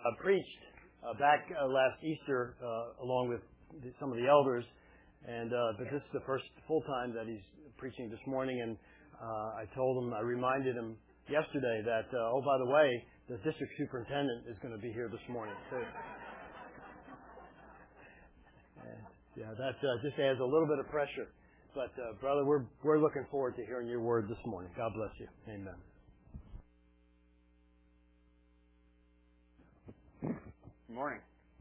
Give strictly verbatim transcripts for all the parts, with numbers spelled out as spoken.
uh, preached uh, back uh, last Easter uh, along with the, some of the elders, and uh, but this is the first full time that he's preaching this morning. And uh, I told him, I reminded him yesterday that uh, oh, by the way, the district superintendent is going to be here this morning too. And, yeah, that uh, just adds a little bit of pressure. But, uh, brother, we're we're looking forward to hearing your word this morning. God bless you. Amen. Good morning.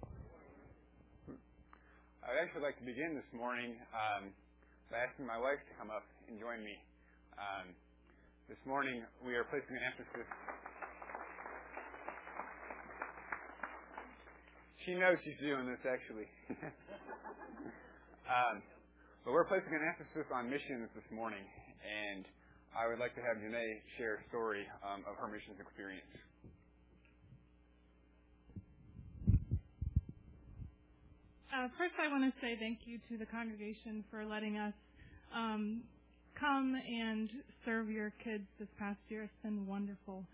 I'd actually like to begin this morning um, by asking my wife to come up and join me. Um, this morning, we are placing an emphasis. She knows she's doing this, actually. um, But we're placing an emphasis on missions this morning, and I would like to have Janae share a story um, of her missions experience. Uh, first, I want to say thank you to the congregation for letting us um, come and serve your kids this past year. It's been wonderful.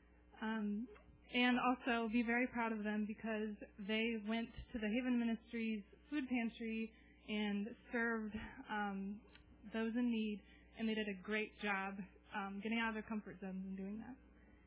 Um, and also be very proud of them because they went to the Haven Ministries food pantry and served um, those in need, and they did a great job um, getting out of their comfort zones and doing that.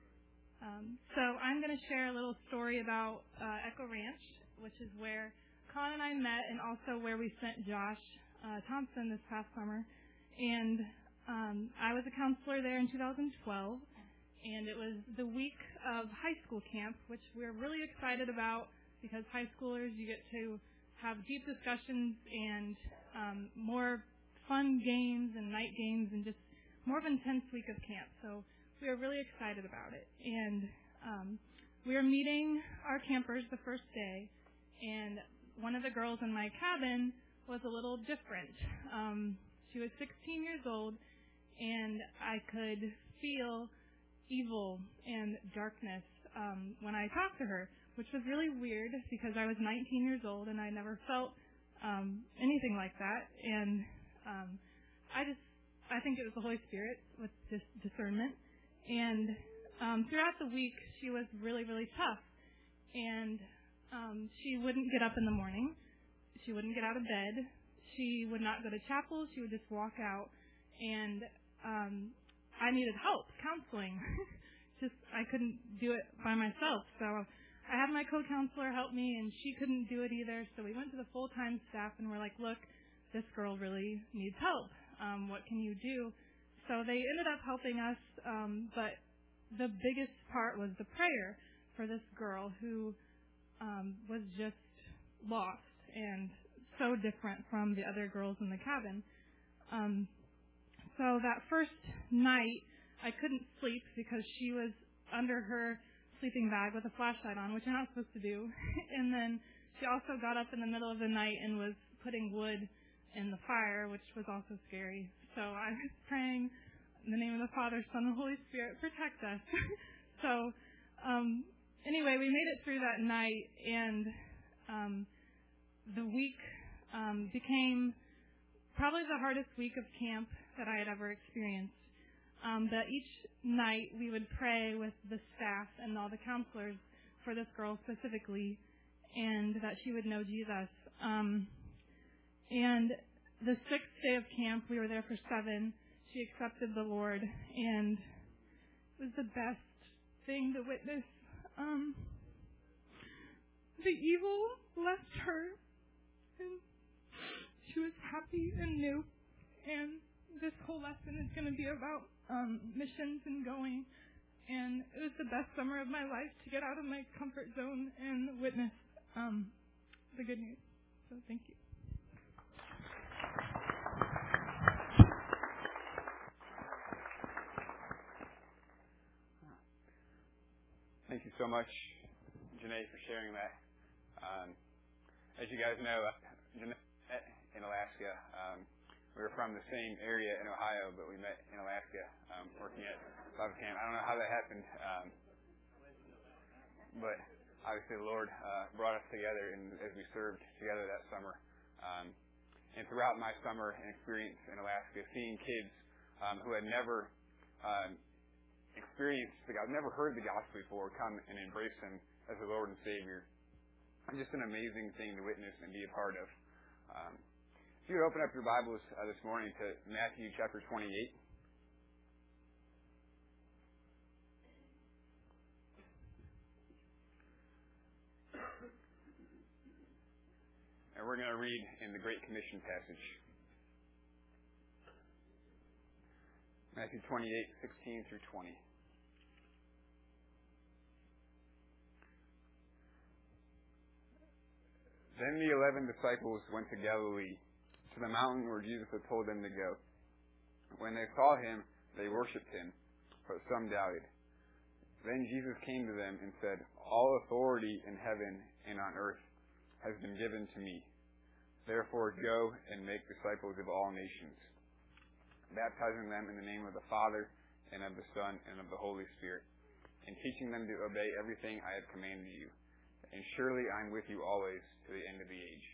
Um, so I'm going to share a little story about uh, Echo Ranch, which is where Con and I met, and also where we sent Josh uh, Thompson this past summer. And um, I was a counselor there in two thousand twelve, and it was the week of high school camp, which we're really excited about because high schoolers, you get to have deep discussions and um, more fun games and night games and just more of an intense week of camp. So we are really excited about it. And um, we are meeting our campers the first day, and one of the girls in my cabin was a little different. Um, she was sixteen years old, and I could feel evil and darkness um, when I talked to her, which was really weird because I was nineteen years old and I never felt um, anything like that. And um, I just, I think it was the Holy Spirit with this discernment. And um, throughout the week, she was really, really tough. And um, she wouldn't get up in the morning. She wouldn't get out of bed. She would not go to chapel. She would just walk out. And um, I needed help, counseling. just, I couldn't do it by myself. So I had my co-counselor help me, and she couldn't do it either. So we went to the full-time staff, and we're like, look, this girl really needs help. Um, what can you do? So they ended up helping us, um, but the biggest part was the prayer for this girl who um, was just lost and so different from the other girls in the cabin. Um, so that first night, I couldn't sleep because she was under her sleeping bag with a flashlight on, which you're not supposed to do. And then she also got up in the middle of the night and was putting wood in the fire, which was also scary. So I was praying in the name of the Father, Son, and Holy Spirit, protect us. so um, anyway, we made it through that night, and um, the week um, became probably the hardest week of camp that I had ever experienced. Um, but each night we would pray with the staff and all the counselors for this girl specifically, and that she would know Jesus. Um, and the sixth day of camp, we were there for seven. She accepted the Lord, and it was the best thing to witness. Um, the evil left her, and she was happy and new. And this whole lesson is going to be about um, missions and going. And it was the best summer of my life to get out of my comfort zone and witness um, the good news. So thank you. Thank you so much, Janae, for sharing that. Um, as you guys know, Janae in Alaska, um, we were from the same area in Ohio, but we met in Alaska um, working at Bible Camp. I don't know how that happened, um, but obviously the Lord uh, brought us together and as we served together that summer. Um, and throughout my summer and experience in Alaska, seeing kids um, who had never um, experienced, the, I've never heard the gospel before, come and embrace Him as the Lord and Savior. And just an amazing thing to witness and be a part of. Um, if you would open up your Bibles uh, this morning to Matthew chapter twenty-eight. And we're going to read in the Great Commission passage. Matthew twenty-eight, sixteen through twenty. Then the eleven disciples went to Galilee, to the mountain where Jesus had told them to go. When they saw him, they worshipped him, but some doubted. Then Jesus came to them and said, "All authority in heaven and on earth has been given to me. Therefore go and make disciples of all nations, baptizing them in the name of the Father and of the Son and of the Holy Spirit, and teaching them to obey everything I have commanded you. And surely I am with you always to the end of the age."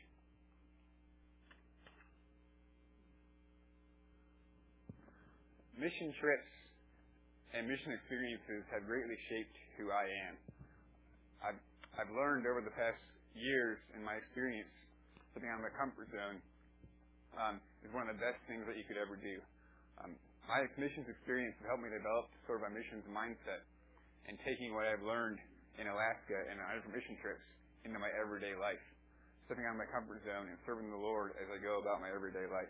Mission trips and mission experiences have greatly shaped who I am. I've, I've learned over the past years in my experience, stepping out of my comfort zone um, is one of the best things that you could ever do. Um, my missions experience has helped me develop sort of a missions mindset and taking what I've learned in Alaska and on different mission trips into my everyday life, stepping out of my comfort zone and serving the Lord as I go about my everyday life.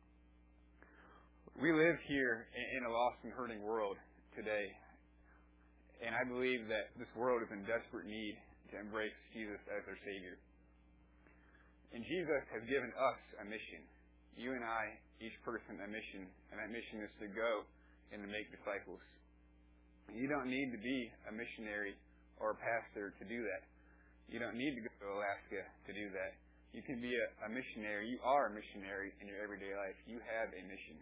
We live here in a lost and hurting world today, and I believe that this world is in desperate need to embrace Jesus as their Savior. And Jesus has given us a mission. You and I, each person, a mission, and that mission is to go and to make disciples. You don't need to be a missionary or a pastor to do that. You don't need to go to Alaska to do that. You can be a, a missionary. You are a missionary in your everyday life. You have a mission.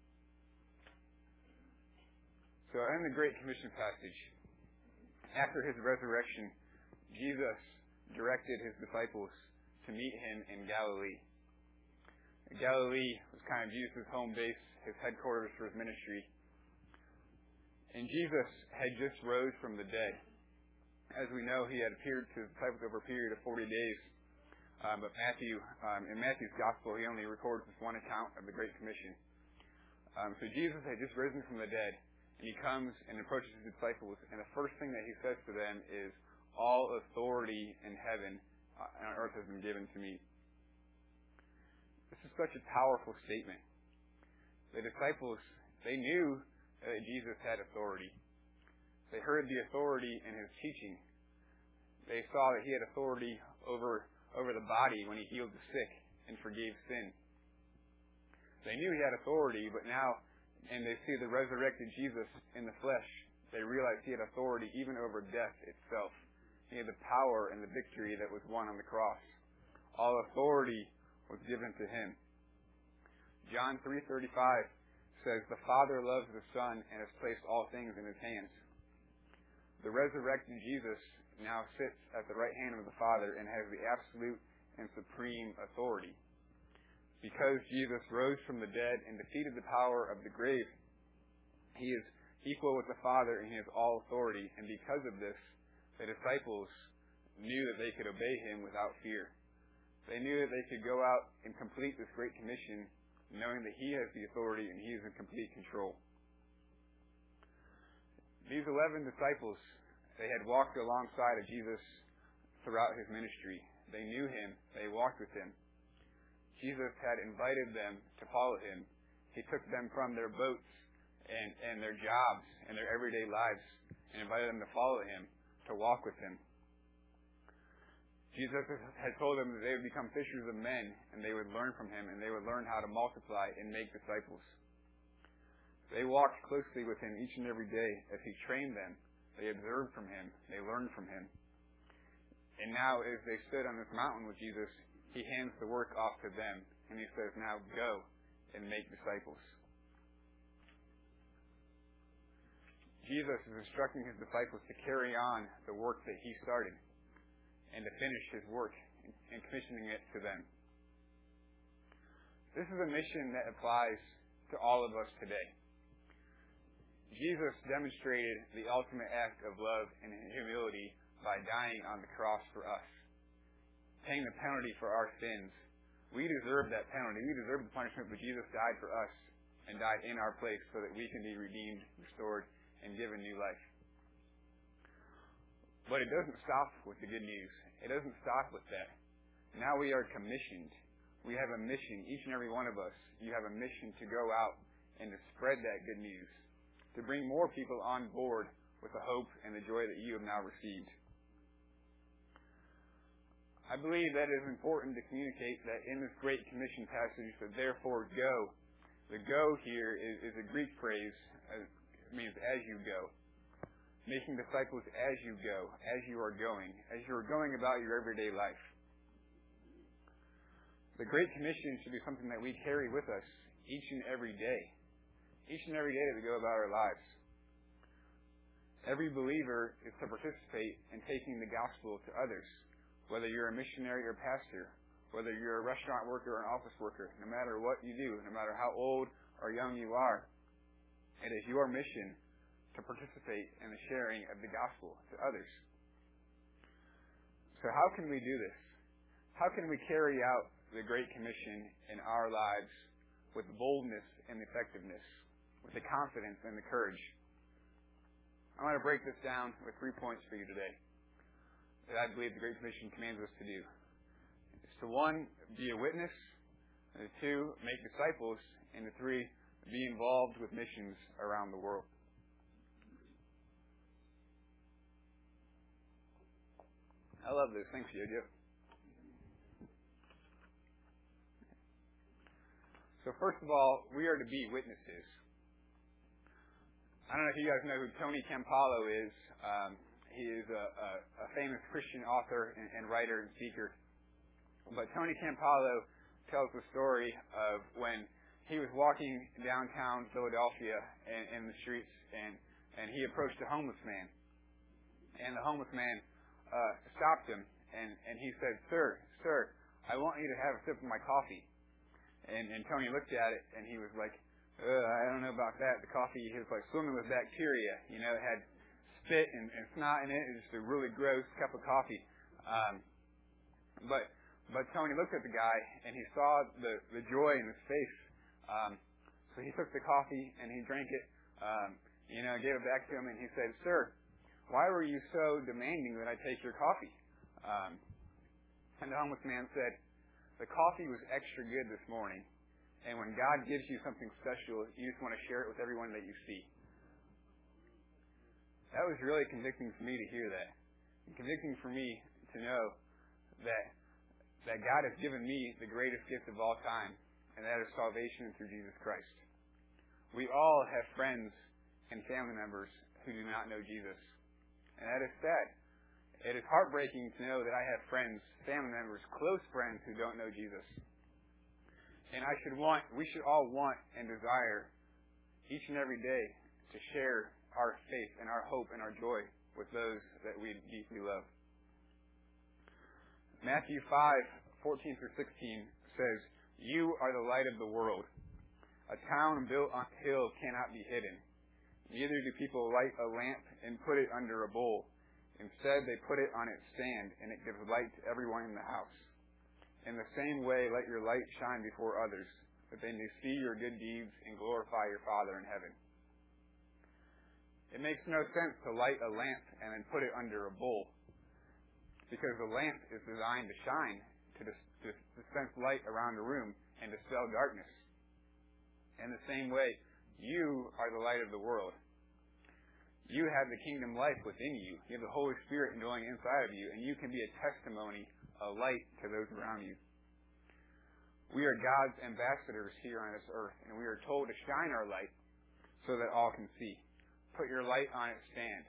So in the Great Commission passage, after his resurrection, Jesus directed his disciples to meet him in Galilee. Galilee was kind of Jesus' home base, his headquarters for his ministry. And Jesus had just rose from the dead. As we know, he had appeared to his disciples over a period of forty days. Um, but Matthew, um, in Matthew's Gospel, he only records this one account of the Great Commission. Um, so Jesus had just risen from the dead, and he comes and approaches his disciples, and the first thing that he says to them is, "All authority in heaven and on earth has been given to me." This is such a powerful statement. The disciples, they knew that Jesus had authority. They heard the authority in his teaching. They saw that he had authority over, over the body when he healed the sick and forgave sin. They knew he had authority, but now, and they see the resurrected Jesus in the flesh, they realize he had authority even over death itself. He had the power and the victory that was won on the cross. All authority was given to him. John three thirty-five says, "The Father loves the Son and has placed all things in his hands." The resurrected Jesus now sits at the right hand of the Father and has the absolute and supreme authority. Because Jesus rose from the dead and defeated the power of the grave, he is equal with the Father and he has all authority. And because of this, the disciples knew that they could obey him without fear. They knew that they could go out and complete this great commission knowing that he has the authority and he is in complete control. These eleven disciples, they had walked alongside of Jesus throughout his ministry. They knew him. They walked with him. Jesus had invited them to follow him. He took them from their boats and, and their jobs and their everyday lives and invited them to follow him, to walk with him. Jesus had told them that they would become fishers of men and they would learn from him and they would learn how to multiply and make disciples. They walked closely with him each and every day as he trained them. They observed from him. They learned from him. And now as they stood on this mountain with Jesus, he hands the work off to them and he says, "Now go and make disciples." Jesus is instructing his disciples to carry on the work that he started and to finish his work and commissioning it to them. This is a mission that applies to all of us today. Jesus demonstrated the ultimate act of love and humility by dying on the cross for us, paying the penalty for our sins. We deserve that penalty. We deserve the punishment, but Jesus died for us and died in our place so that we can be redeemed, restored, and given new life. But it doesn't stop with the good news. It doesn't stop with that. Now we are commissioned. We have a mission, each and every one of us. You have a mission to go out and to spread that good news, to bring more people on board with the hope and the joy that you have now received. I believe that it is important to communicate that in this Great Commission passage, that therefore go. The go here is, is a Greek phrase. It means as you go. Making disciples as you go, as you are going, as you are going about your everyday life. The Great Commission should be something that we carry with us each and every day. Each and every day that we go about our lives. Every believer is to participate in taking the gospel to others. Whether you're a missionary or pastor, whether you're a restaurant worker or an office worker, no matter what you do, no matter how old or young you are, it is your mission to participate in the sharing of the gospel to others. So how can we do this? How can we carry out the Great Commission in our lives with boldness and effectiveness, with the confidence and the courage? I want to break this down with three points for you today that I believe the Great Commission commands us to do. It's to one, be a witness, and to two, make disciples, and to three, be involved with missions around the world. I love this. Thanks, Jojo. So first of all, we are to be witnesses. I don't know if you guys know who Tony Campolo is. Um, he is a, a, a famous Christian author and, and writer and speaker. But Tony Campolo tells the story of when he was walking downtown Philadelphia in, in the streets, and, and he approached a homeless man. And the homeless man Uh, stopped him, and, and he said, Sir, sir, I want you to have a sip of my coffee. And, and Tony looked at it, and he was like, I don't know about that. The coffee, he was like swimming with bacteria. You know, it had spit and, and snot in it. It was just a really gross cup of coffee. Um, but but Tony looked at the guy, and he saw the, the joy in his face. Um, so he took the coffee, and he drank it, um, you know, gave it back to him, and he said, Sir, why were you so demanding that I take your coffee? Um, and the homeless man said, the coffee was extra good this morning, and when God gives you something special, you just want to share it with everyone that you see. That was really convicting for me to hear that. And convicting for me to know that that God has given me the greatest gift of all time, and that is salvation through Jesus Christ. We all have friends and family members who do not know Jesus. And that is sad. It is heartbreaking to know that I have friends, family members, close friends who don't know Jesus. And I should want, we should all want and desire each and every day to share our faith and our hope and our joy with those that we deeply love. Matthew five, fourteen through sixteen says, You are the light of the world. A town built on a hill cannot be hidden. Neither do people light a lamp and put it under a bowl. Instead, they put it on its stand, and it gives light to everyone in the house. In the same way, let your light shine before others, that they may see your good deeds and glorify your Father in heaven. It makes no sense to light a lamp and then put it under a bowl, because the lamp is designed to shine, to, dis- to dispense light around the room and dispel darkness. In the same way, you are the light of the world. You have the kingdom life within you. You have the Holy Spirit dwelling inside of you, and you can be a testimony, a light to those around you. We are God's ambassadors here on this earth, and we are told to shine our light so that all can see. Put your light on its stand.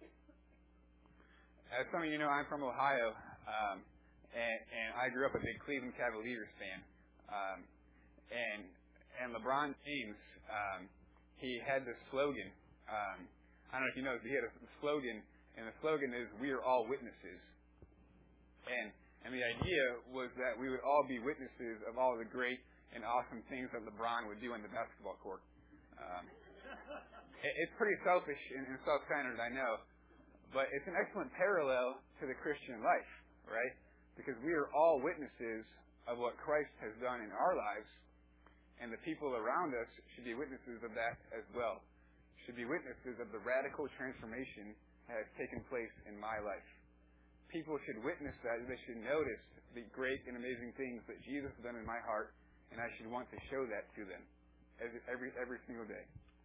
As some of you know, I'm from Ohio, um, and, and I grew up a big Cleveland Cavaliers fan. Um, and and LeBron James, um, he had this slogan. Um, I don't know if you know, but he had a slogan, and the slogan is, "We are all witnesses." And and the idea was that we would all be witnesses of all the great and awesome things that LeBron would do on the basketball court. Um, it, it's pretty selfish and, and self-centered, I know, But it's an excellent parallel to the Christian life, right? Because we are all witnesses of what Christ has done in our lives, and the people around us should be witnesses of that as well. Should be witnesses of the radical transformation that has taken place in my life. People should witness that. They should notice the great and amazing things that Jesus has done in my heart, and I should want to show that to them every every, every single day.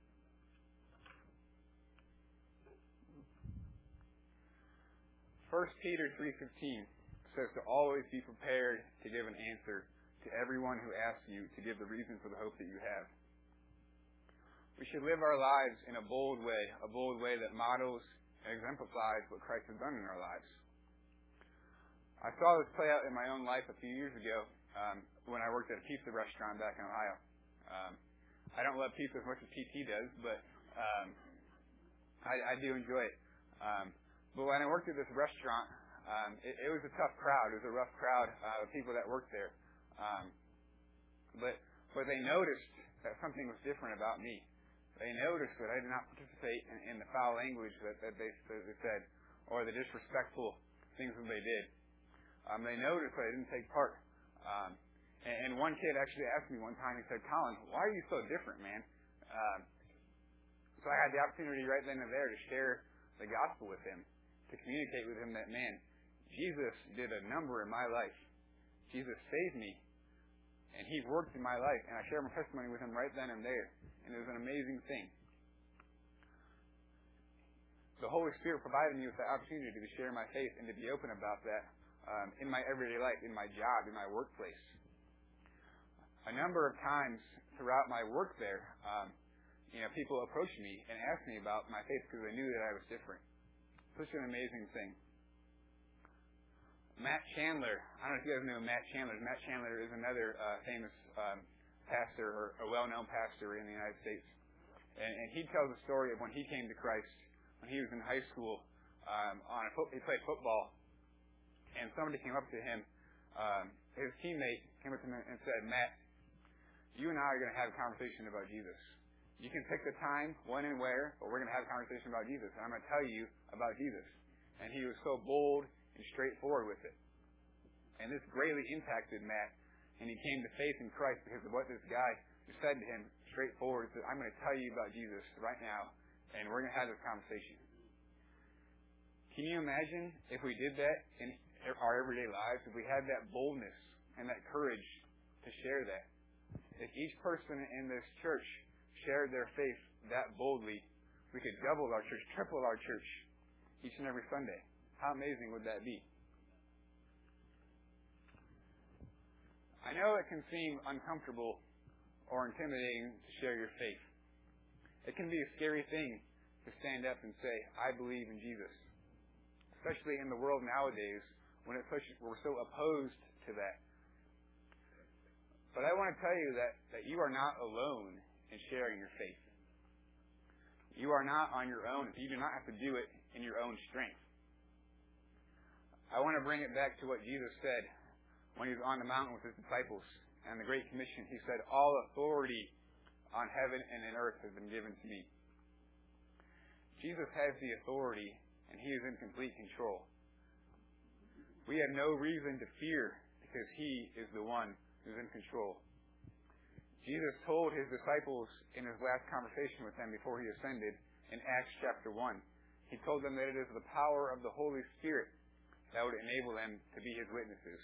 First Peter three fifteen says to always be prepared to give an answer to everyone who asks you to give the reason for the hope that you have. We should live our lives in a bold way, a bold way that models and exemplifies what Christ has done in our lives. I saw this play out in my own life a few years ago um, when I worked at a pizza restaurant back in Ohio. Um, I don't love pizza as much as P T does, but um, I, I do enjoy it. Um, but when I worked at this restaurant, um, it, it was a tough crowd. It was a rough crowd uh, of people that worked there. Um, but but they noticed that something was different about me. They noticed that I did not participate in, in the foul language that, that, they, that they said, or the disrespectful things that they did. Um, they noticed that I didn't take part. Um, and, and one kid actually asked me one time, he said, "Colin, why are you so different, man?" Um, so I had the opportunity right then and there to share the gospel with him, to communicate with him that, man, Jesus did a number in my life. Jesus saved me, and He worked in my life, and I shared my testimony with him right then and there, and it was an amazing thing. The Holy Spirit provided me with the opportunity to share my faith and to be open about that um, in my everyday life, in my job, in my workplace. A number of times throughout my work there, um, you know, people approached me and asked me about my faith because they knew that I was different. Such an amazing thing. Matt Chandler, I don't know if you guys know who Matt Chandler is. Matt Chandler is another uh, famous um, pastor, or a well-known pastor in the United States. And, and he tells a story of when he came to Christ, when he was in high school, um, on a fo- he played football, and somebody came up to him, um, his teammate came up to him and said, "Matt, you and I are going to have a conversation about Jesus. You can pick the time, when and where, but we're going to have a conversation about Jesus, and I'm going to tell you about Jesus." And he was so bold and straightforward with it. And this greatly impacted Matt, and he came to faith in Christ because of what this guy said to him straightforward. He said, "I'm going to tell you about Jesus right now, and we're going to have this conversation." Can you imagine if we did that in our everyday lives, if we had that boldness and that courage to share that? If each person in this church shared their faith that boldly, we could double our church, triple our church each and every Sunday. How amazing would that be? I know it can seem uncomfortable or intimidating to share your faith. It can be a scary thing to stand up and say, "I believe in Jesus." Especially in the world nowadays when it's such, we're so opposed to that. But I want to tell you that, that you are not alone in sharing your faith. You are not on your own. You do not have to do it in your own strength. I want to bring it back to what Jesus said when He was on the mountain with His disciples and the Great Commission. He said, "All authority on heaven and in earth has been given to me." Jesus has the authority, and He is in complete control. We have no reason to fear because He is the one who's in control. Jesus told His disciples in His last conversation with them before He ascended in Acts chapter one. He told them that it is the power of the Holy Spirit that would enable them to be His witnesses.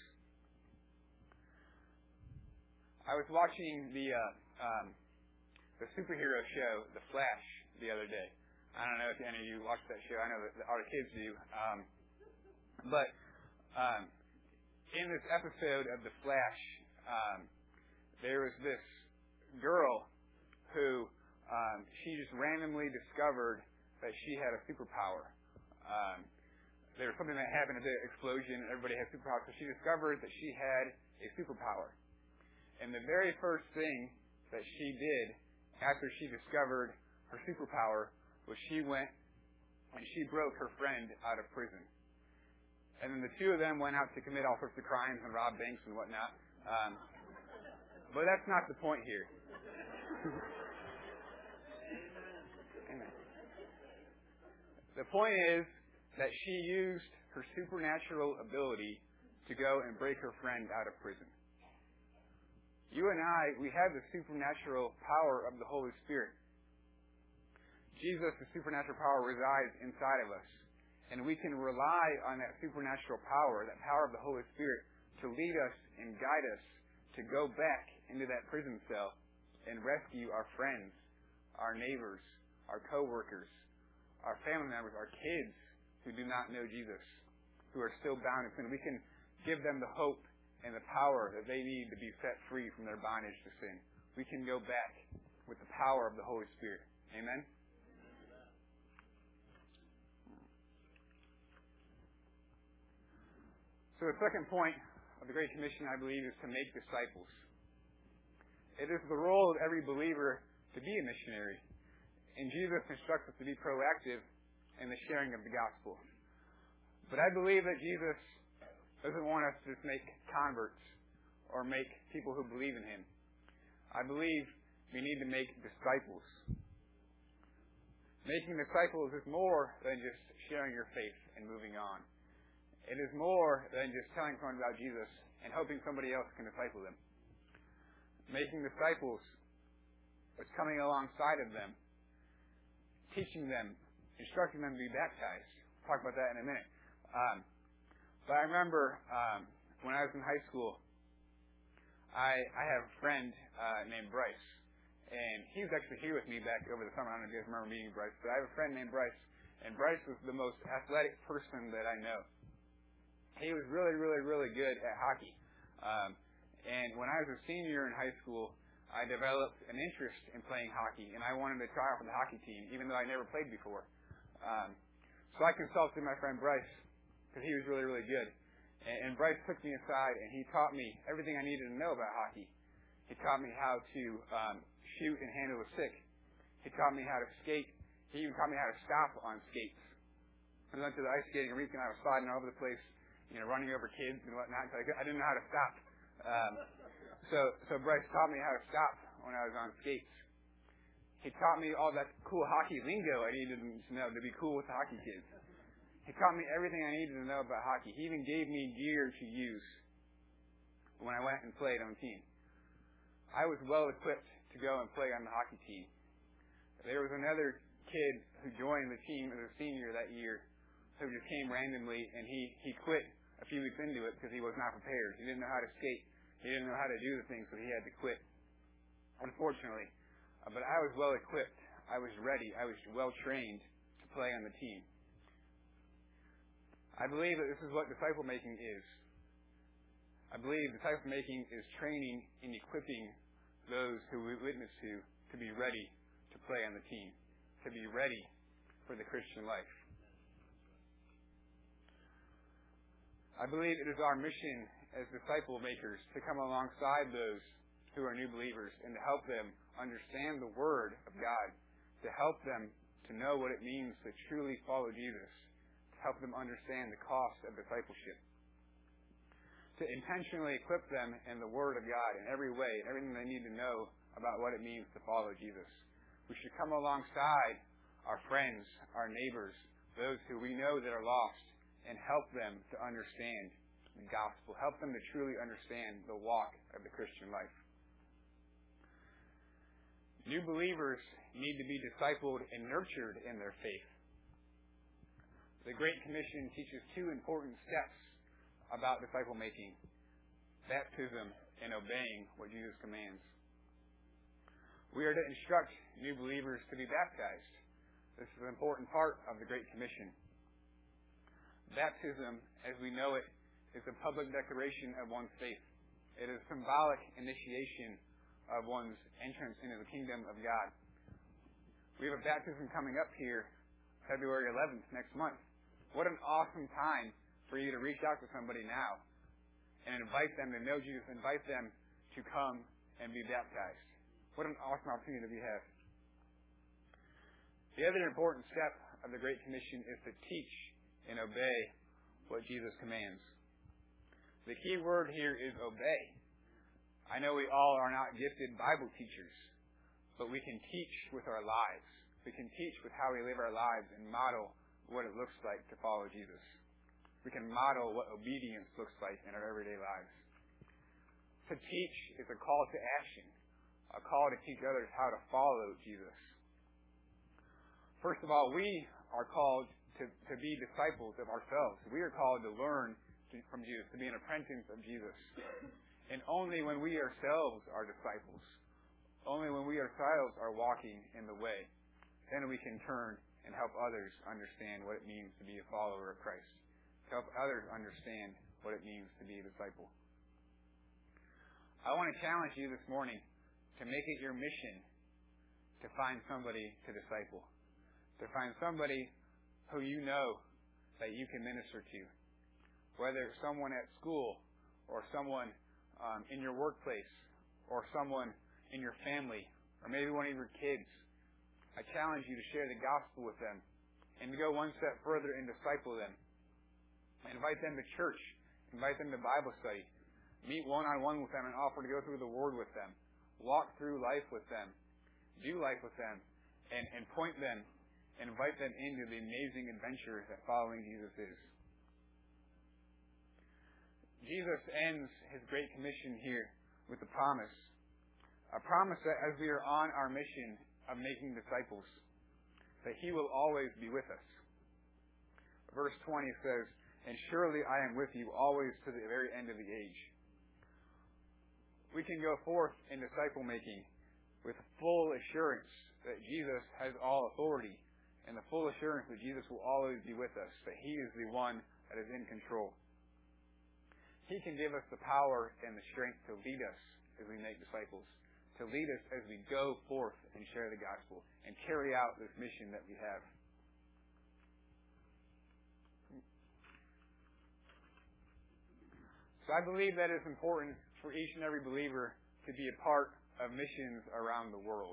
I was watching the uh, um, the superhero show, The Flash, the other day. I don't know if any of you watch that show. I know that all the kids do. Um, but um, in this episode of The Flash, um, there was this girl who um, she just randomly discovered that she had a superpower. Um, there was something that happened at the explosion, and everybody had superpowers. So she discovered that she had a superpower. And the very first thing that she did after she discovered her superpower was she went and she broke her friend out of prison. And then the two of them went out to commit all sorts of crimes and rob banks and whatnot. Um, but that's not the point here. Amen. The point is that she used her supernatural ability to go and break her friend out of prison. You and I, we have the supernatural power of the Holy Spirit. Jesus, the supernatural power, resides inside of us. And we can rely on that supernatural power, that power of the Holy Spirit, to lead us and guide us to go back into that prison cell and rescue our friends, our neighbors, our co-workers, our family members, our kids who do not know Jesus, who are still bound in sin. We can give them the hope and the power that they need to be set free from their bondage to sin. We can go back with the power of the Holy Spirit. Amen? So the second point of the Great Commission, I believe, is to make disciples. It is the role of every believer to be a missionary. And Jesus instructs us to be proactive in the sharing of the gospel. But I believe that Jesus doesn't want us to just make converts or make people who believe in Him. I believe we need to make disciples. Making disciples is more than just sharing your faith and moving on. It is more than just telling someone about Jesus and hoping somebody else can disciple them. Making disciples is coming alongside of them, teaching them, instructing them to be baptized. We'll talk about that in a minute. Um, but I remember um, when I was in high school, I, I have a friend uh, named Bryce. And he was actually here with me back over the summer. I don't know if you guys remember meeting Bryce, but I have a friend named Bryce. And Bryce was the most athletic person that I know. He was really, really, really good at hockey. Um, and when I was a senior in high school, I developed an interest in playing hockey, and I wanted to try out for the hockey team, even though I never played before. Um, so I consulted my friend Bryce, because he was really, really good. And, and Bryce took me aside, and he taught me everything I needed to know about hockey. He taught me how to um, shoot and handle a stick. He taught me how to skate. He even taught me how to stop on skates. I went to the ice skating rink, and I was sliding all over the place, you know, running over kids and whatnot. So I didn't know how to stop. Um, so, so Bryce taught me how to stop when I was on skates. He taught me all that cool hockey lingo I needed to know to be cool with the hockey kids. He taught me everything I needed to know about hockey. He even gave me gear to use when I went and played on the team. I was well equipped to go and play on the hockey team. There was another kid who joined the team as a senior that year who just came randomly, and he, he quit a few weeks into it because he was not prepared. He didn't know how to skate. He didn't know how to do the things, so he had to quit, unfortunately. Uh, but I was well equipped. I was ready. I was well trained to play on the team. I believe that this is what disciple making is. I believe disciple making is training and equipping those who we witness to to be ready to play on the team, to be ready for the Christian life. I believe it is our mission as disciple makers to come alongside those who are new believers and to help them understand the Word of God, to help them to know what it means to truly follow Jesus, to help them understand the cost of discipleship, to intentionally equip them in the Word of God in every way, everything they need to know about what it means to follow Jesus. We should come alongside our friends, our neighbors, those who we know that are lost, and help them to understand the gospel, help them to truly understand the walk of the Christian life. New believers need to be discipled and nurtured in their faith. The Great Commission teaches two important steps about disciple making: baptism and obeying what Jesus commands. We are to instruct new believers to be baptized. This is an important part of the Great Commission. Baptism, as we know it, is a public declaration of one's faith. It is a symbolic initiation of one's entrance into the kingdom of God. We have a baptism coming up here February eleventh, next month. What an awesome time for you to reach out to somebody now and invite them to know Jesus, invite them to come and be baptized. What an awesome opportunity that we have. The other important step of the Great Commission is to teach and obey what Jesus commands. The key word here is obey. I know we all are not gifted Bible teachers, but we can teach with our lives. We can teach with how we live our lives and model what it looks like to follow Jesus. We can model what obedience looks like in our everyday lives. To teach is a call to action, a call to teach others how to follow Jesus. First of all, we are called to, to be disciples of ourselves. We are called to learn from Jesus, to be an apprentice of Jesus. And only when we ourselves are disciples, only when we ourselves are walking in the way, then we can turn and help others understand what it means to be a follower of Christ. To help others understand what it means to be a disciple. I want to challenge you this morning to make it your mission to find somebody to disciple. To find somebody who you know that you can minister to. Whether it's someone at school, or someone um, in your workplace, or someone in your family, or maybe one of your kids. I challenge you to share the gospel with them and to go one step further and disciple them. Invite them to church. Invite them to Bible study. Meet one-on-one with them and offer to go through the Word with them. Walk through life with them. Do life with them. And, and point them and invite them into the amazing adventure that following Jesus is. Jesus ends His Great Commission here with a promise. A promise that as we are on our mission of making disciples, that He will always be with us. Verse twenty says, "And surely I am with you always to the very end of the age." We can go forth in disciple making with full assurance that Jesus has all authority, and the full assurance that Jesus will always be with us, that He is the one that is in control. He can give us the power and the strength to lead us as we make disciples, to lead us as we go forth and share the gospel and carry out this mission that we have. So I believe that it's important for each and every believer to be a part of missions around the world.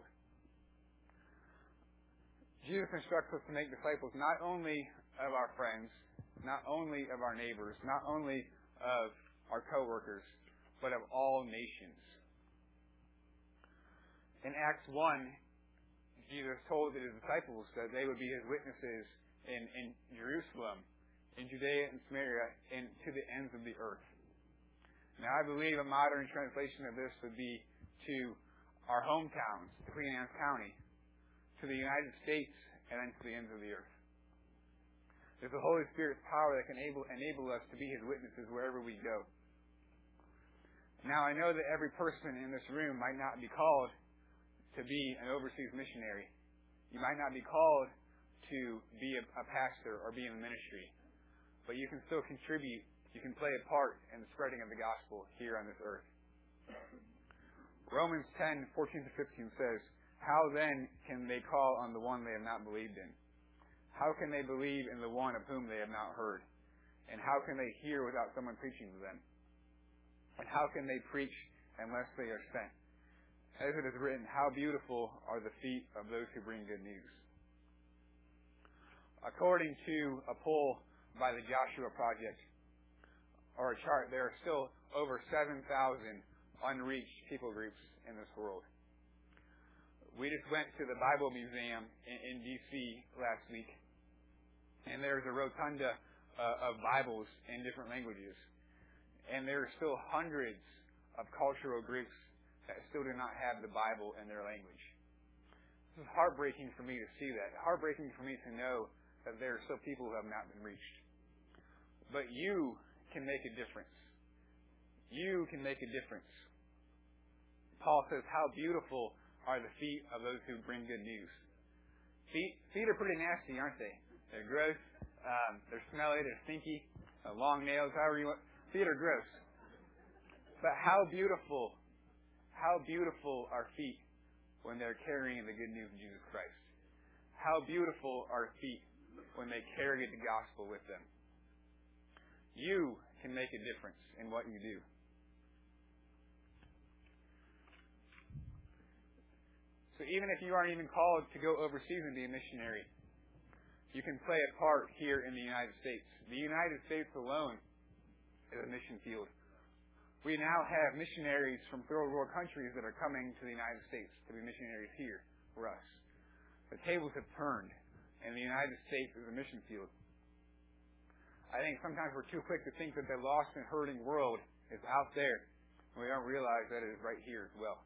Jesus instructs us to make disciples not only of our friends, not only of our neighbors, not only of our co-workers, but of all nations. In Acts one, Jesus told His disciples that they would be His witnesses in, in Jerusalem, in Judea and Samaria, and to the ends of the earth. Now, I believe a modern translation of this would be to our hometowns, to Queen Anne's County, to the United States, and then to the ends of the earth. There's the Holy Spirit's power that can enable, enable us to be His witnesses wherever we go. Now, I know that every person in this room might not be called to be an overseas missionary. You might not be called to be a, a pastor or be in the ministry. But you can still contribute. You can play a part in the spreading of the gospel here on this earth. Romans ten, fourteen to fifteen says, "How then can they call on the one they have not believed in? How can they believe in the one of whom they have not heard? And how can they hear without someone preaching to them? And how can they preach unless they are sent? As it is written, how beautiful are the feet of those who bring good news." According to a poll by the Joshua Project, or a chart, there are still over seven thousand unreached people groups in this world. We just went to the Bible Museum in, in D C last week, and there's a rotunda uh, of Bibles in different languages. And there are still hundreds of cultural groups that still do not have the Bible in their language. This is heartbreaking for me to see that. Heartbreaking for me to know that there are still people who have not been reached. But you can make a difference. You can make a difference. Paul says, how beautiful are the feet of those who bring good news. Feet, feet are pretty nasty, aren't they? They're gross. Um, they're smelly. They're stinky. Uh, long nails, however you want. Feet are gross. But how beautiful, how beautiful are feet when they're carrying the good news of Jesus Christ. How beautiful are feet when they carry the gospel with them. You can make a difference in what you do. So even if you aren't even called to go overseas and be a missionary, you can play a part here in the United States. The United States alone is a mission field. We now have missionaries from third world countries that are coming to the United States to be missionaries here for us. The tables have turned, and the United States is a mission field. I think sometimes we're too quick to think that the lost and hurting world is out there, and we don't realize that it is right here as well.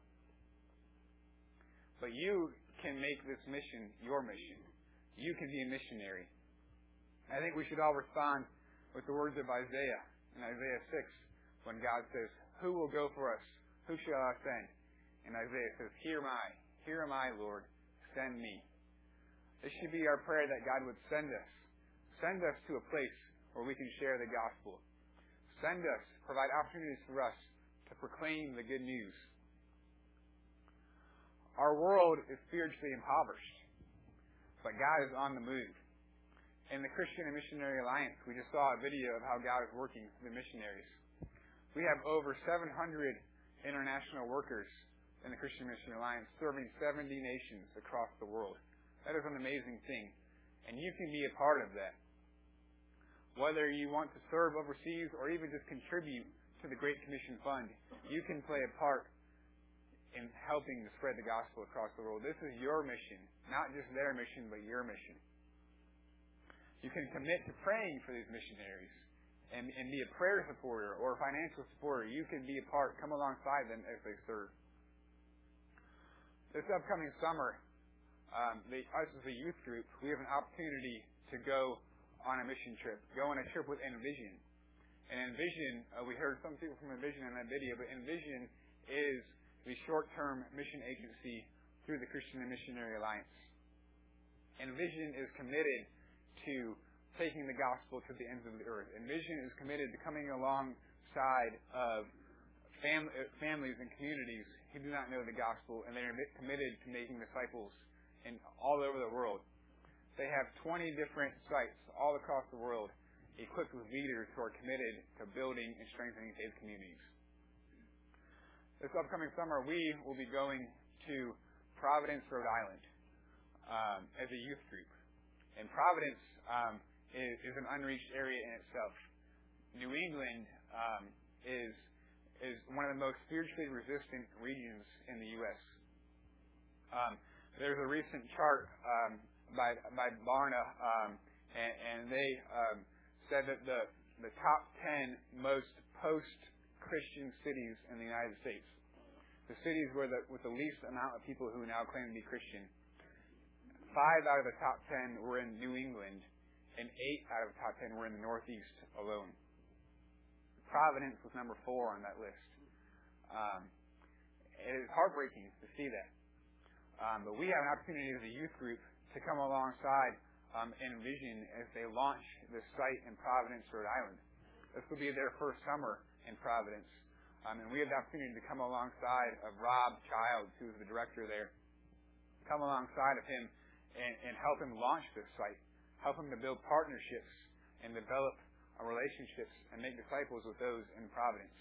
But you can make this mission your mission. You can be a missionary. I think we should all respond with the words of Isaiah in Isaiah six, when God says, "Who will go for us? Who shall I send?" And Isaiah says, "Here am I. Here am I, Lord. Send me." This should be our prayer, that God would send us. Send us to a place where we can share the gospel. Send us, provide opportunities for us to proclaim the good news. Our world is spiritually impoverished, but God is on the move. In the Christian and Missionary Alliance, we just saw a video of how God is working with the missionaries. We have over seven hundred international workers in the Christian Missionary Alliance serving seventy nations across the world. That is an amazing thing, and you can be a part of that. Whether you want to serve overseas or even just contribute to the Great Commission Fund, you can play a part in helping to spread the gospel across the world. This is your mission, not just their mission, but your mission. You can commit to praying for these missionaries and, and be a prayer supporter or a financial supporter. You can be a part, come alongside them as they serve. This upcoming summer, um, the, us as a youth group, we have an opportunity to go on a mission trip, go on a trip with Envision. And Envision, uh, we heard some people from Envision in that video, but Envision is the short-term mission agency through the Christian and Missionary Alliance. Envision is committed to taking the gospel to the ends of the earth. Envision is committed to coming alongside of fam- families and communities who do not know the gospel, and they are committed to making disciples in all over the world. They have twenty different sites all across the world equipped with leaders who are committed to building and strengthening faith communities. This upcoming summer, we will be going to Providence, Rhode Island, um, as a youth group. And Providence um, is, is an unreached area in itself. New England um, is is one of the most spiritually resistant regions in the U S Um, there's a recent chart um, by by Barna, um, and, and they um, said that the the top ten most post-Christian cities in the United States, the cities where the, with the least amount of people who now claim to be Christian, five out of the top ten were in New England, and eight out of the top ten were in the Northeast alone. Providence was number four on that list. Um, it is heartbreaking to see that. Um, but we have an opportunity as a youth group to come alongside um, Envision as they launch this site in Providence, Rhode Island. This will be their first summer in Providence. Um, and we have the opportunity to come alongside of Rob Childs, who is the director there, come alongside of him and, and help him launch this site, help him to build partnerships and develop relationships and make disciples with those in Providence.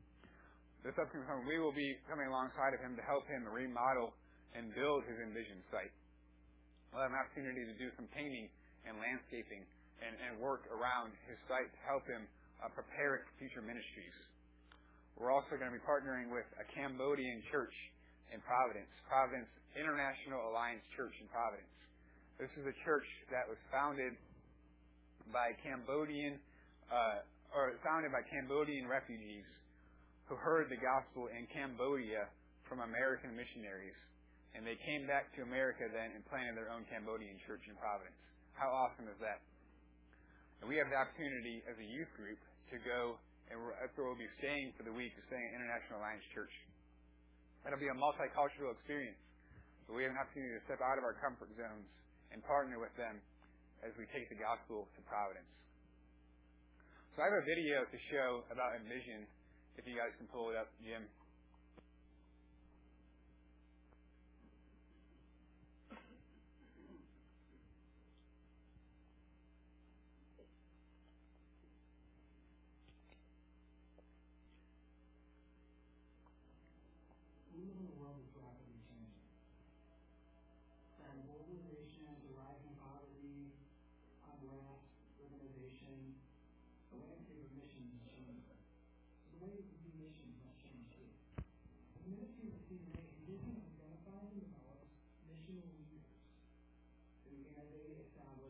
This upcoming summer, we will be coming alongside of him to help him remodel and build his Envision site. We'll have an opportunity to do some painting and landscaping and, and work around his site to help him uh, prepare it for future ministries. We're also going to be partnering with a Cambodian church in Providence, Providence International Alliance Church in Providence. This is a church that was founded by Cambodian Uh, or founded by Cambodian refugees who heard the gospel in Cambodia from American missionaries. And they came back to America then and planted their own Cambodian church in Providence. How awesome is that? And we have the opportunity as a youth group to go, and we're, that's where we'll be staying for the week, to stay in International Alliance Church. That'll be a multicultural experience. But we have an opportunity to step out of our comfort zones and partner with them as we take the gospel to Providence. So I have a video to show about Envision, if you guys can pull it up, Jim. We live in a world that's rapidly changing. From globalization to rising poverty, unrest, urbanization, the landscape of missions is changing. So the way we do missions must change too. The ministry of the C N A, Envision identifies and develops missional leaders who innovate, establish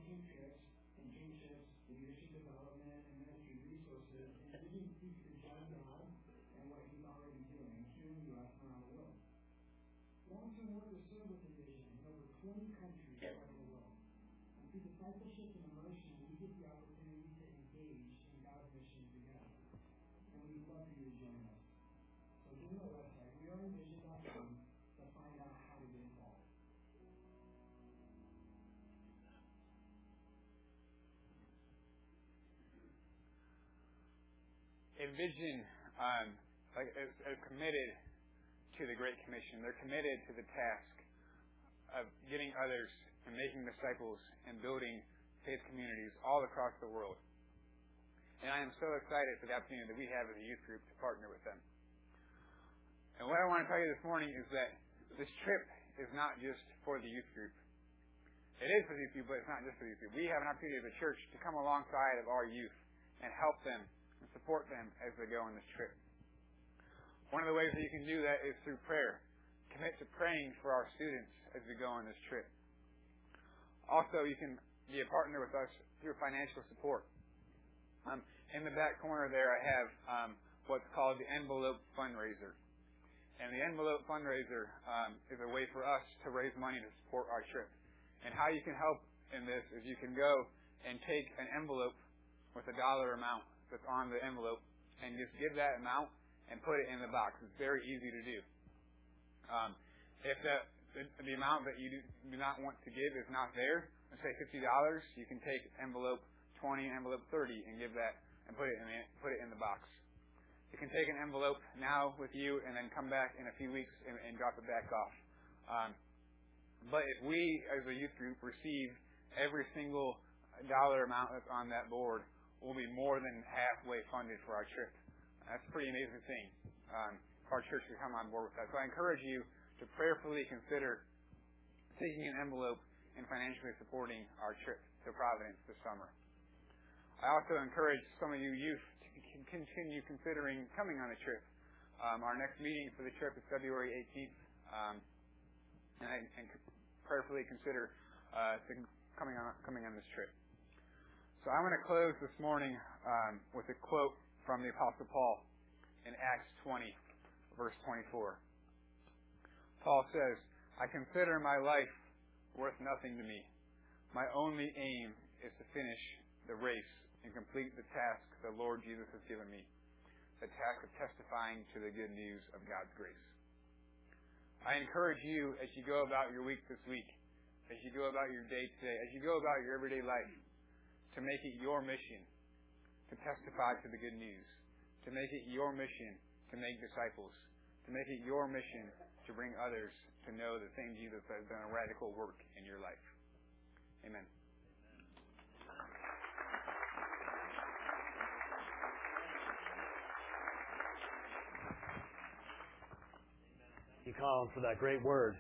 team trips, internships, leadership development, and ministry resources, and vision speaks to John God and what he's already doing here in the U S and around the world. Long-term workers serve with the vision in over twenty countries around the world. And through discipleship and immersion, we get the opportunity to engage in God's mission together. And we'd love for you to join us. So go to our website, we are envision dot com, to find out how to get involved. Envision um, like, is, is committed to the Great Commission. They're committed to the task of getting others and making disciples and building faith communities all across the world. And I am so excited for the opportunity that we have as a youth group to partner with them. And what I want to tell you this morning is that this trip is not just for the youth group. It is for the youth group, but it's not just for the youth group. We have an opportunity as a church to come alongside of our youth and help them and support them as they go on this trip. One of the ways that you can do that is through prayer. Commit to praying for our students as we go on this trip. Also, you can be a partner with us through financial support. Um, in the back corner there, I have um, what's called the Envelope Fundraiser. And the Envelope Fundraiser um, is a way for us to raise money to support our trip. And how you can help in this is you can go and take an envelope with a dollar amount that's on the envelope and just give that amount and put it in the box. It's very easy to do. Um, if the, the, the amount that you do, do not want to give is not there, let's say fifty dollars, you can take envelope twenty, envelope thirty, and give that and put it in the, put it in the box. You can take an envelope now with you and then come back in a few weeks and, and drop it back off. Um, but if we, as a youth group, receive every single dollar amount that's on that board, we'll be more than halfway funded for our trip. That's a pretty amazing thing. Um, our church can come on board with that. So I encourage you to prayerfully consider taking an envelope and financially supporting our trip to Providence this summer. I also encourage some of you youth to continue considering coming on a trip. Um, our next meeting for the trip is February eighteenth, um, and, I, and prayerfully consider uh, coming on coming on this trip. So I'm going to close this morning um, with a quote from the Apostle Paul in Acts twenty, verse twenty-four. Paul says, "I consider my life worth nothing to me. My only aim is to finish the race and complete the task the Lord Jesus has given me, the task of testifying to the good news of God's grace." I encourage you as you go about your week this week, as you go about your day today, as you go about your everyday life, to make it your mission to testify to the good news, to make it your mission to make disciples, to make it your mission to bring others to know the same Jesus that has done a radical work in your life. Amen. Thank you, Colin, for that great word.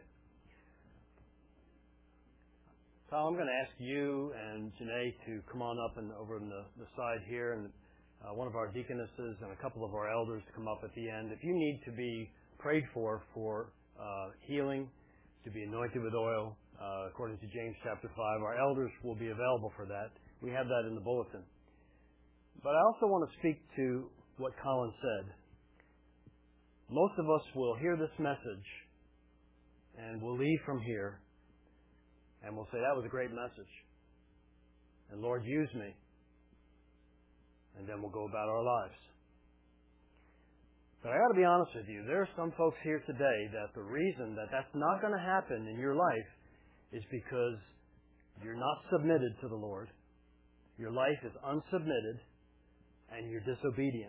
Colin, I'm going to ask you and Janae to come on up and over on the, the side here, and uh, one of our deaconesses and a couple of our elders to come up at the end. If you need to be prayed for for uh, healing, to be anointed with oil, uh, according to James chapter five, our elders will be available for that. We have that in the bulletin. But I also want to speak to what Colin said. Most of us will hear this message and we'll leave from here and we'll say, that was a great message. And Lord, use me. And then we'll go about our lives. But I got to be honest with you. There are some folks here today that the reason that that's not going to happen in your life is because you're not submitted to the Lord. Your life is unsubmitted and you're disobedient.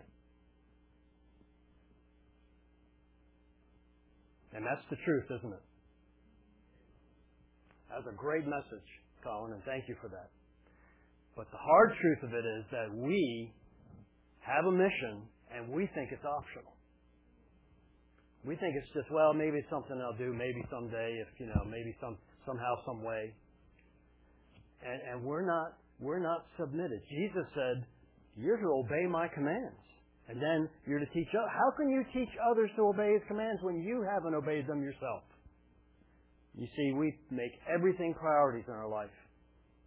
And that's the truth, isn't it? That's a great message, Colin, and thank you for that. But the hard truth of it is that we have a mission and we think it's optional. We think it's just, well, maybe it's something I'll do, maybe someday, if you know, maybe some somehow, some way. And, and we're not we're not submitted. Jesus said, "You're to obey my commands." And then you're to teach others. How can you teach others to obey His commands when you haven't obeyed them yourself? You see, we make everything priorities in our life.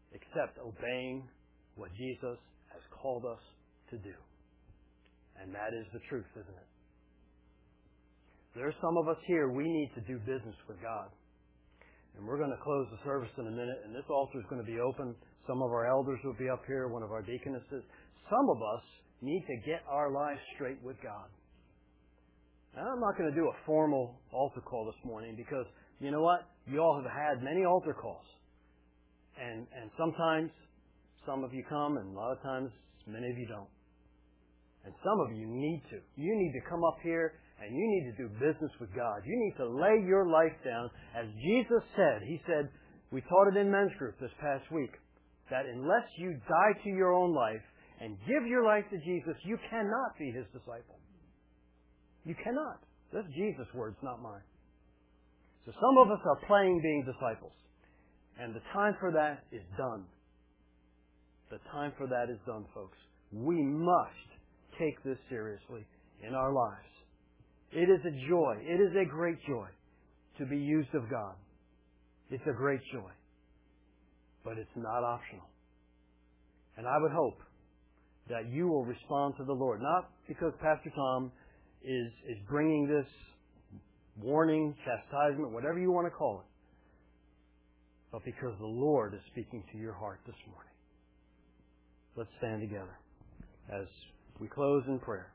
except obeying what Jesus has called us to do. And that is the truth, isn't it? There's some of us here, we need to do business with God. And we're going to close the service in a minute, and this altar is going to be open. Some of our elders will be up here, one of our deaconesses. Some of us need to get our lives straight with God. And I'm not going to do a formal altar call this morning because, you know what? You all have had many altar calls. And and sometimes some of you come, and a lot of times many of you don't. And some of you need to. You need to come up here and you need to do business with God. You need to lay your life down. As Jesus said, He said, we taught it in men's group this past week, that unless you die to your own life and give your life to Jesus, you cannot be His disciple. You cannot. That's Jesus' words, not mine. So some of us are playing being disciples. And the time for that is done. The time for that is done, folks. We must take this seriously in our lives. It is a joy. It is a great joy to be used of God. It's a great joy. But it's not optional. And I would hope that you will respond to the Lord. Not because Pastor Tom is, is bringing this warning, chastisement, whatever you want to call it, but because the Lord is speaking to your heart this morning. Let's stand together as we close in prayer.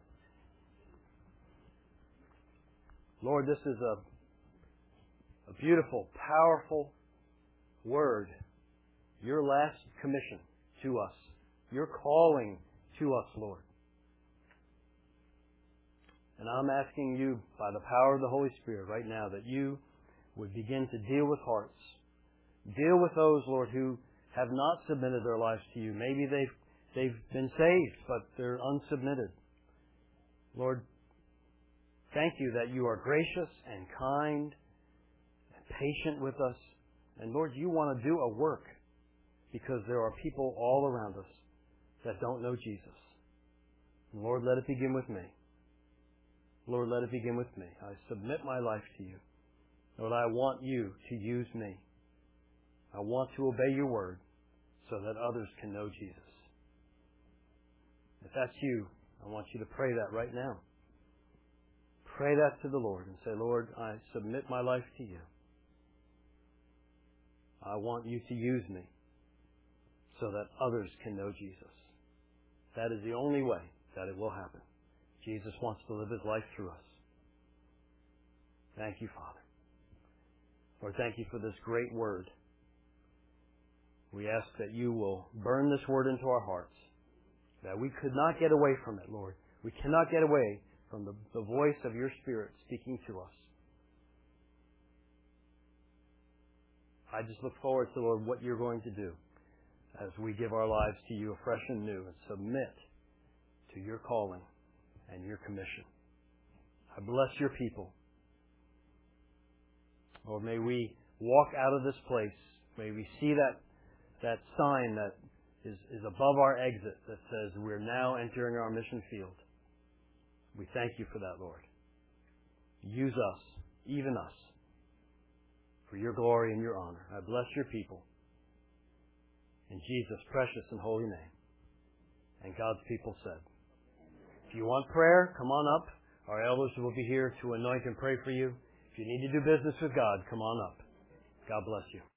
Lord, this is a, a beautiful, powerful word. Your last commission to us. Your calling to us, Lord. And I'm asking you, by the power of the Holy Spirit right now, that you would begin to deal with hearts. Deal with those, Lord, who have not submitted their lives to you. Maybe they've, they've been saved, but they're unsubmitted. Lord, thank you that you are gracious and kind and patient with us. And Lord, you want to do a work because there are people all around us that don't know Jesus. And Lord, let it begin with me. Lord, let it begin with me. I submit my life to you. Lord, I want you to use me. I want to obey your word so that others can know Jesus. If that's you, I want you to pray that right now. Pray that to the Lord and say, Lord, I submit my life to you. I want you to use me so that others can know Jesus. That is the only way that it will happen. Jesus wants to live His life through us. Thank you, Father. Lord, thank you for this great word. We ask that you will burn this word into our hearts, that we could not get away from it, Lord. We cannot get away from the, the voice of your Spirit speaking to us. I just look forward to, Lord, what you're going to do as we give our lives to you afresh and new and submit to your calling and your commission. I bless your people. Lord, may we walk out of this place. May we see that, that sign that is, is above our exit that says we're now entering our mission field. We thank you for that, Lord. Use us, even us, for your glory and your honor. I bless your people. In Jesus' precious and holy name. And God's people said. If you want prayer, come on up. Our elders will be here to anoint and pray for you. If you need to do business with God, come on up. God bless you.